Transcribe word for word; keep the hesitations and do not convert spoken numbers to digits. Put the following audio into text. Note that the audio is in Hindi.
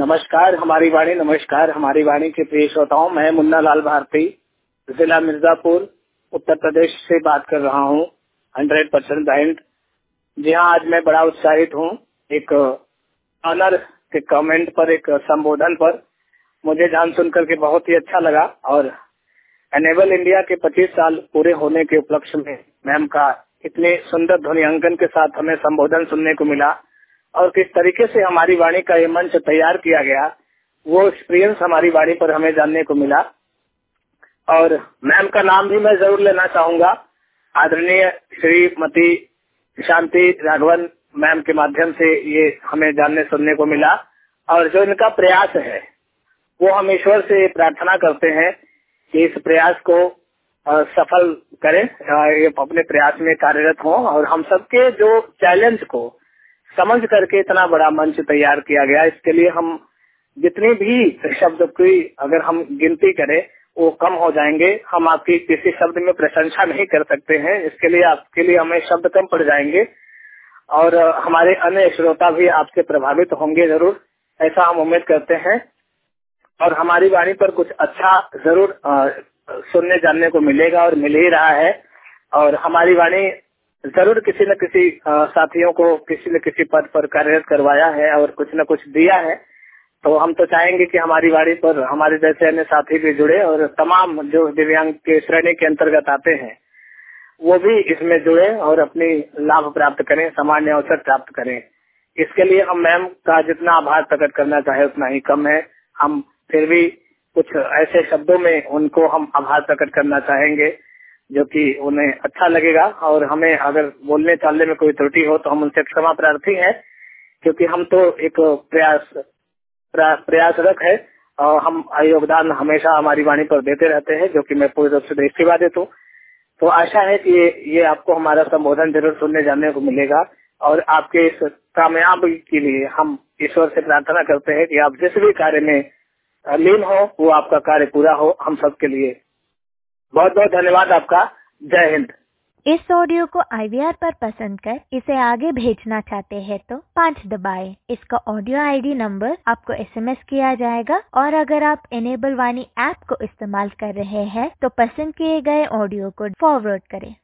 नमस्कार हमारी वाणी, नमस्कार हमारी वाणी के प्रिय श्रोताओं। मैं मुन्ना लाल भारती जिला मिर्जापुर उत्तर प्रदेश से बात कर रहा हूँ, हंड्रेड परसेंट बैंड। जी हाँ, आज मैं बड़ा उत्साहित हूँ। एक ऑनर के कमेंट पर, एक संबोधन पर मुझे जान सुन करके बहुत ही अच्छा लगा। और एनेबल इंडिया के पच्चीस साल पूरे होने के उपलक्ष्य में मैम का इतने सुंदर ध्वनियांकन के साथ हमें संबोधन सुनने को मिला और किस तरीके से हमारी वाणी का ये मंच तैयार किया गया, वो एक्सपीरियंस हमारी वाणी पर हमें जानने को मिला। और मैम का नाम भी मैं जरूर लेना चाहूंगा, आदरणीय श्रीमती शांति राघवन मैम के माध्यम से ये हमें जानने सुनने को मिला। और जो इनका प्रयास है वो हम ईश्वर से प्रार्थना करते हैं कि इस प्रयास को सफल करें, ये अपने प्रयास में कार्यरत हों और हम सबके जो चैलेंज को समझ करके इतना बड़ा मंच तैयार किया गया, इसके लिए हम जितनी भी शब्द की अगर हम गिनती करें वो कम हो जाएंगे। हम आपकी किसी शब्द में प्रशंसा नहीं कर सकते हैं, इसके लिए आपके लिए हमें शब्द कम पड़ जाएंगे और हमारे अन्य श्रोता भी आपसे प्रभावित होंगे जरूर, ऐसा हम उम्मीद करते हैं। और हमारी वाणी पर कुछ अच्छा जरूर आ, सुनने जानने को मिलेगा और मिल ही रहा है। और हमारी वाणी जरूर किसी न किसी आ, साथियों को किसी न किसी पद पर कार्यरत करवाया है और कुछ न कुछ दिया है। तो हम तो चाहेंगे कि हमारी वाणी पर हमारे जैसे अन्य साथी भी जुड़े और तमाम जो दिव्यांग के श्रेणी के अंतर्गत आते हैं वो भी इसमें जुड़े और अपनी लाभ प्राप्त करें, सामान्य अवसर प्राप्त करें। इसके लिए हम मैम का जितना आभार प्रकट करना चाहे उतना ही कम है। हम फिर भी कुछ ऐसे शब्दों में उनको हम आभार प्रकट करना चाहेंगे जो कि उन्हें अच्छा लगेगा। और हमें अगर बोलने चालने में कोई त्रुटि हो तो हम उनसे क्षमा प्रार्थी हैं, क्योंकि हम तो एक प्रयास प्रयासरत है और हम योगदान हमेशा हमारी वाणी पर देते रहते हैं, जो कि मैं पूरी रूप से दृष्टिबाधित हूँ। तो आशा है कि ये, ये आपको हमारा संबोधन जरूर सुनने जानने को मिलेगा। और आपके इस कामयाबी के लिए हम ईश्वर से प्रार्थना करते हैं कि आप जिस भी कार्य में लीन हो वो आपका कार्य पूरा हो हम सबके लिए। बहुत बहुत धन्यवाद आपका। जय हिंद। इस ऑडियो को आई वी आर पर पसंद कर इसे आगे भेजना चाहते हैं तो पाँच दबाएं। इसका ऑडियो आई डी नंबर आपको एस एम एस किया जाएगा। और अगर आप एनेबल वाणी ऐप को इस्तेमाल कर रहे हैं तो पसंद किए गए ऑडियो को फॉरवर्ड करें।